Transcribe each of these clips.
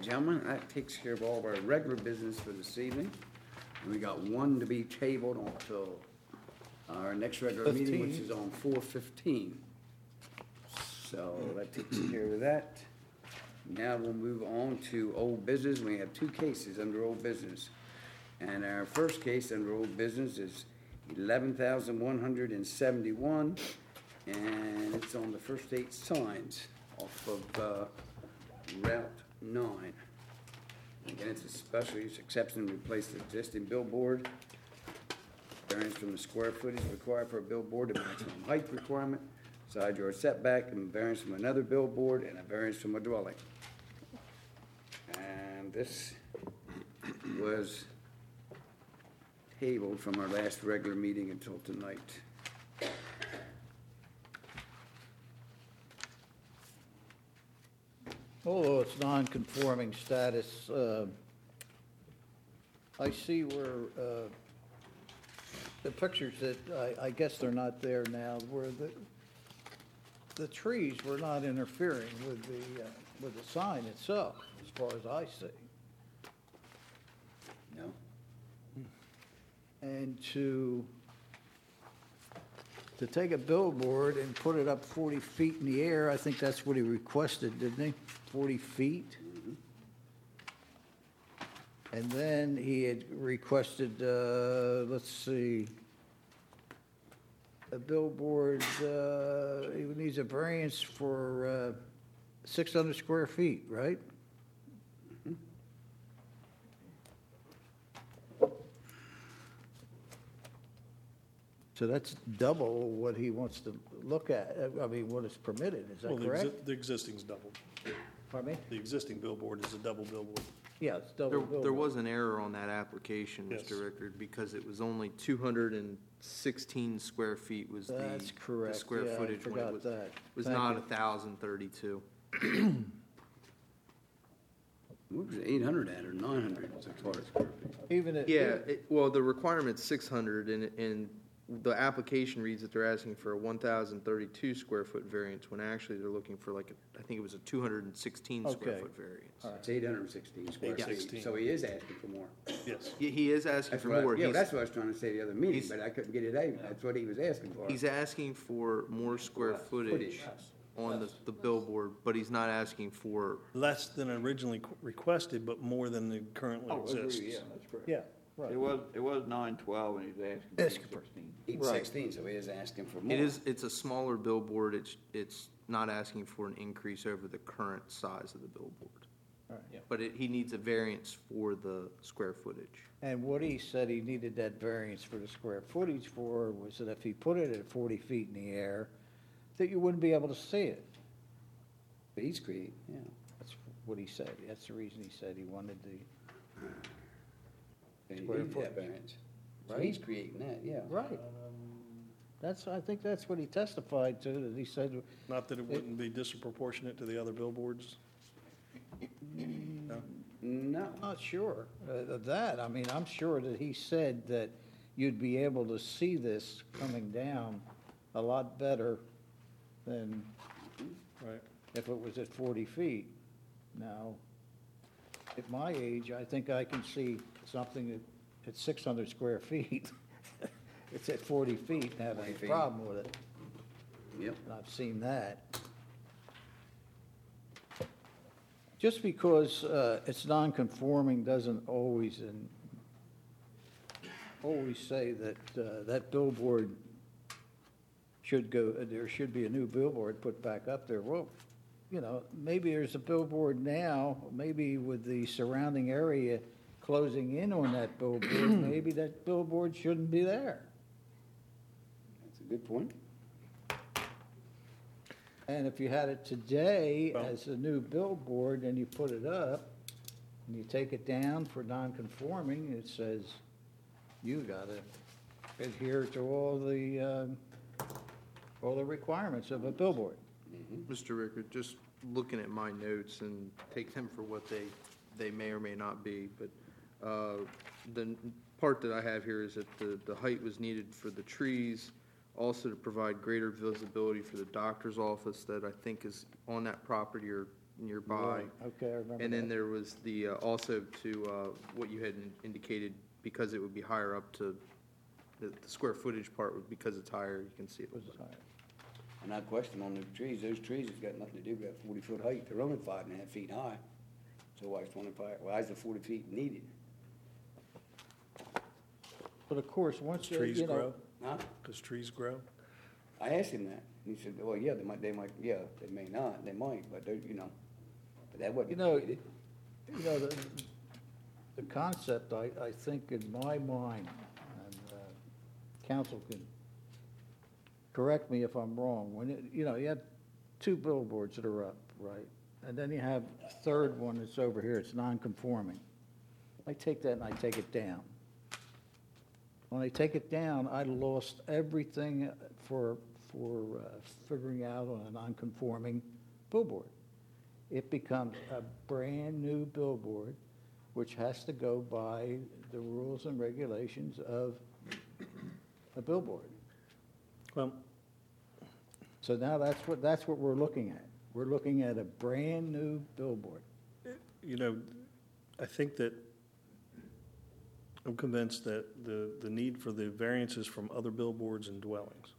gentlemen, that takes care of all of our regular business for this evening. And we got one to be tabled until our next regular meeting, which is on 4/15. So that takes care of that. Now we'll move on to old business. We have two cases under old business. And our first case under old business is 11,171, and it's on the First State Signs off of Route 9. Again, it's a special use exception to replace the existing billboard. Variance from the square footage required for a billboard, the maximum height requirement, side yard setback, and variance from another billboard, and a variance from a dwelling. And this was tabled from our last regular meeting until tonight. Although it's non-conforming status, I see where the pictures that, I guess they're not there now, where the trees were not interfering with the sign itself, as far as I see. No? And to take a billboard and put it up 40 feet in the air, I think that's what he requested, didn't he? 40 feet? And then he had requested, let's see, a billboard, he needs a variance for 600 square feet, right? So that's double what he wants to look at, I mean, what is permitted, is that Well, correct? the existing's double. Pardon me? The existing billboard is a double billboard. Yeah, it's double billboard. There was an error on that application, Yes. Mr. Rickard, because it was only 216 square feet was That's correct. the square Yeah, I footage when it forgot was, that. was Thank not you. 1,032. What was it, 800 at or 900 as far as square feet? Even if. Yeah, well, the requirement's 600, and the application reads that they're asking for a 1,032 square foot variance, when actually they're looking for like, I think it was a 216 square Okay. foot variance. It's 816 square feet, 816. so he is asking for more. Yes. He is asking That's for what, more. yeah, He's- that's what I was trying to say the other meeting, he's- but I couldn't get it out. That's what he was asking for. He's asking for more square footage on the billboard, but he's not asking for, Less than originally requested, but more than the currently Oh, agree, exists. yeah, that's correct. Yeah, right. It was 912 and he's asking Asking for for- 16. 816, so he is asking for more. it's a smaller billboard, it's not asking for an increase over the current size of the billboard. Right. Yeah. But he needs a variance for the square footage. And what he said he needed that variance for the square footage for was that if he put it at 40 feet in the air, that you wouldn't be able to see it. But he's creating, yeah. That's what he said. That's the reason he said he wanted the. And he Square needed that footage. variance. So Right. he's creating that, yeah. Right. I think that's what he testified to, that he said, Not that it wouldn't be disproportionate to the other billboards. No? No. not sure of that. I mean, I'm sure that he said that you'd be able to see this coming down a lot better than Right. if it was at 40 feet. Now, at my age, I think I can see something at 600 square feet. It's at 40 feet and have 40 any feet. problem with it. Yep. And I've seen that. Just because it's non-conforming doesn't always say that that billboard should go, there should be a new billboard put back up there. Well, you know, maybe there's a billboard now, maybe with the surrounding area closing in on that billboard, maybe that billboard shouldn't be there. That's a good point. And if you had it today Well- as a new billboard and you put it up, and you take it down for non-conforming, it says you gotta adhere to all the requirements of a billboard. Mr. Rickard, just looking at my notes and take them for what they may or may not be, but the part that I have here is that the height was needed for the trees, also to provide greater visibility for the doctor's office that I think is on that property or nearby. Right, okay, I remember And then that. there was the, also to, what you had indicated, because it would be higher up to, the square footage part, would because it's higher, you can see it. Was higher. And that question on the trees, those trees has got nothing to do with that 40-foot height. They're only 5.5 feet high. So why is 25, why is the 40 feet needed? But of course, once, Trees you know, grow, Huh? because trees grow. I asked him that. And he said, well, yeah, they might, yeah, they may not, they might, but they're, you know, but that wasn't You know, needed. the concept, I think in my mind, and council can correct me if I'm wrong, when, you have 2 billboards that are up, right? And then you have a third one that's over here, it's non-conforming. I take that and I take it down. When I take it down, I lost everything for figuring out on a non-conforming billboard. It becomes a brand-new billboard, which has to go by the rules and regulations of a billboard. Well, So now that's what we're looking at. We're looking at a brand-new billboard. I think that I'm convinced that the need for the variances from other billboards and dwellings.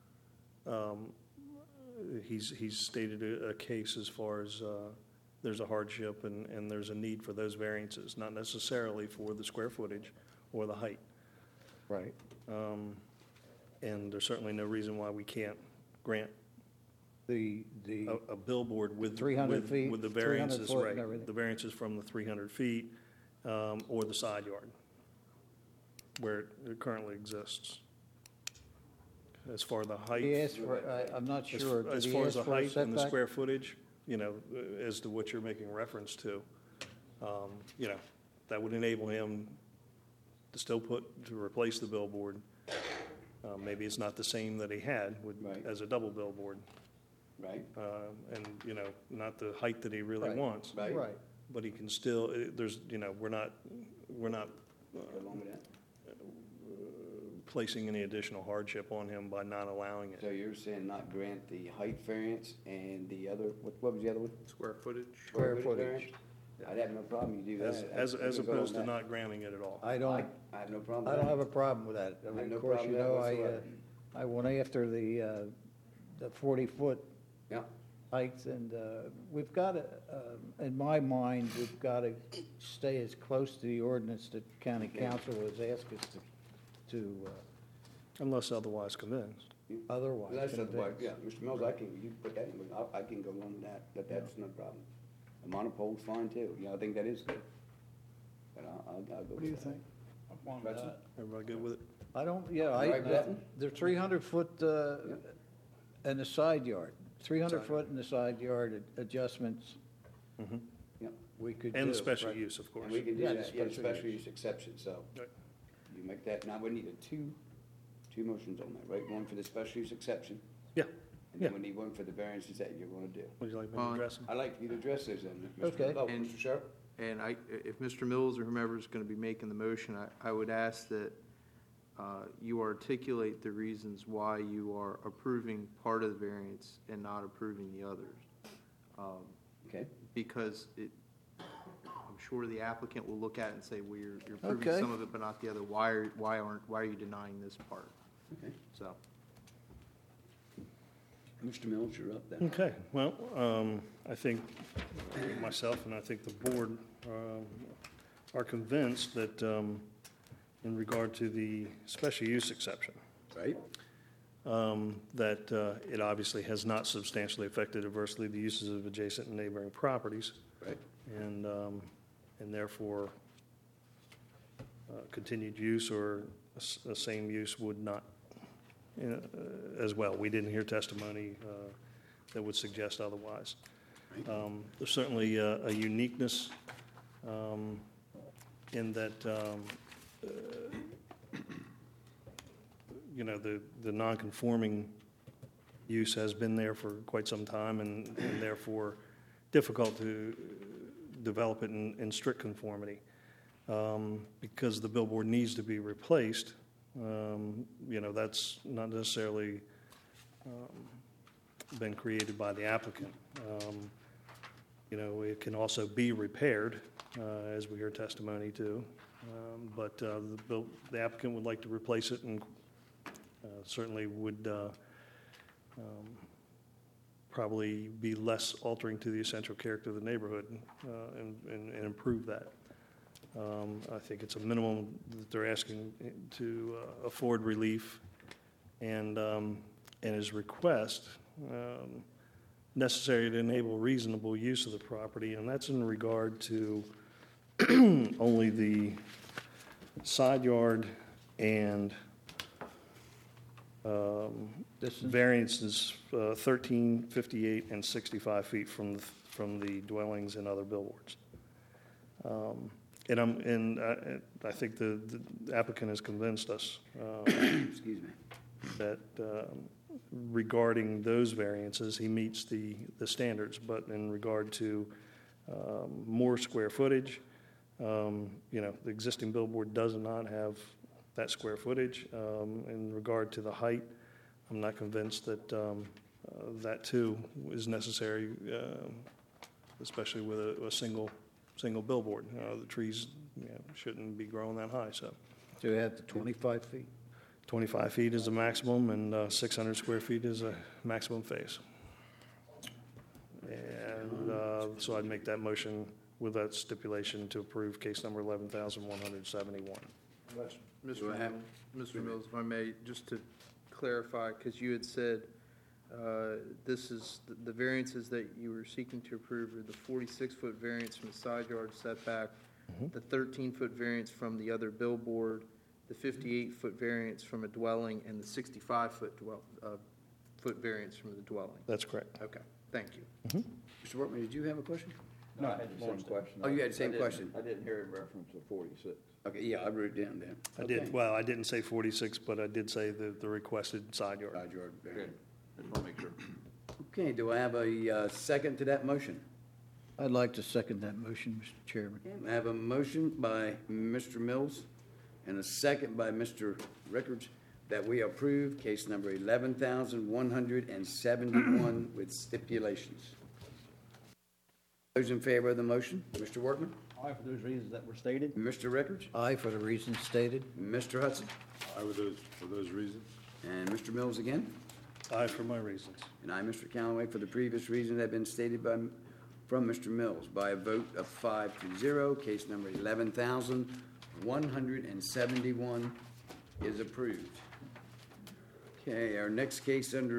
He's stated a case as far as there's a hardship and there's a need for those variances, not necessarily for the square footage or the height. Right. And there's certainly no reason why we can't grant The a billboard with 300 feet, with the 300 variances, foot and right? everything. The variances from the 300 feet or the side yard where it currently exists. As far as the height. he asked for, I'm not As- sure. Did As he far as ask the for a height and the setback? square footage, as to what you're making reference to, that would enable him to still to replace the billboard. Maybe it's not the same that he had Right. as a double billboard, Right, and, not the height that he really Right. wants. right. Right. But he can still, there's, we're not Go along with that. placing any additional hardship on him by not allowing it. So you're saying not grant the height variance and the other, what was the other one? Square footage? Square footage. variance? I'd have no problem you do As, that. as I can go opposed to on that. not granting it at all. I don't, I have no problem I with don't that. have a problem with that. I I mean, have no of course, problem you with that know, whatsoever. I went after the 40-foot Yeah, height, and we've got to, in my mind, we've got to stay as close to the ordinance that county council has asked us to Unless otherwise convinced. otherwise. that's the way, convince. yeah, Mr. Mills, you put that in, I can go on with that, that's no problem. The monople's fine too, yeah, I think that is good. But I'll go with that. What do you think? Gretchen? Everybody good with it? I don't, yeah, All right, Gretchen? they're 300-foot in the side yard, 300-foot in the side yard adjustments Yeah, we could do. And the special right? use, of course. and we can do Yeah, the that, yeah, special special use. use exception, so. Right. You make that, now we need two motions on that, right? One for the special use exception, Yeah. and then we need one for the variances that you're gonna do. Would you like me to Fine. address them? I'd like you to address those then, Mr. Okay. Oh, And- Mr. Sheriff? And if Mr. Mills or whomever is going to be making the motion, I would ask that you articulate the reasons why you are approving part of the variance and not approving the others. Okay, Because I'm sure the applicant will look at it and say, well, you're approving Okay. some of it, but not the other. Why are you denying this part? okay. So, Mr. Mills, you're up then. Okay, well, I think myself and I think the board are convinced that in regard to the special use exception, Right? that it obviously has not substantially affected adversely the uses of adjacent and neighboring properties, Right. and therefore continued use or a same use would not as well. We didn't hear testimony that would suggest otherwise. There's certainly a uniqueness in that, the non-conforming use has been there for quite some time and therefore difficult to develop it in strict conformity. Because the billboard needs to be replaced, that's not necessarily been created by the applicant. it can also be repaired, as we heard testimony to. But the applicant would like to replace it and certainly would probably be less altering to the essential character of the neighborhood and improve that. I think it's a minimum that they're asking to afford relief, and his request necessary to enable reasonable use of the property, and that's in regard to only the side yard and Distance? variances 13, 58, and 65 feet from the dwellings and other billboards. And I think the applicant has convinced us Excuse me. that regarding those variances, he meets the standards, but in regard to more square footage, the existing billboard does not have that square footage. In regard to the height, I'm not convinced that that too is necessary, especially with a single billboard. The trees shouldn't be growing that high, so. So you have the 25 feet? 25 feet is the maximum, and 600 square feet is a maximum face. And so I'd make that motion with that stipulation to approve case number 11,171. Mr. Mills, if I may, just to clarify, because you had said this is, the variances that you were seeking to approve are the 46-foot variance from the side yard setback, the 13-foot variance from the other billboard, the 58-foot variance from a dwelling, and the 65-foot foot variance from the dwelling. That's correct. Okay, thank you. Mr. Workman, did you have a question? No, I had the same question. Oh, you had the same question? I didn't hear in reference to 46. Okay, yeah, I wrote it down then. I did, Okay. well, I didn't say 46, but I did say the requested side yard. Side yard Good. variance. Just want to make sure. Okay, do I have a second to that motion? I'd like to second that motion, Mr. Chairman. I have a motion by Mr. Mills and a second by Mr. Rickards that we approve case number 11,171 with stipulations. Those in favor of the motion, Mr. Workman, Aye, for those reasons that were stated. Mr. Rickards, Aye for the reasons stated. Mr. Hudson, Aye for those reasons. and Mr. Mills again, Aye for my reasons. and I, Mr. Callaway, for the previous reasons that have been stated from Mr. Mills. By a vote of 5-0, case number 11,171 is approved. Okay, our next case under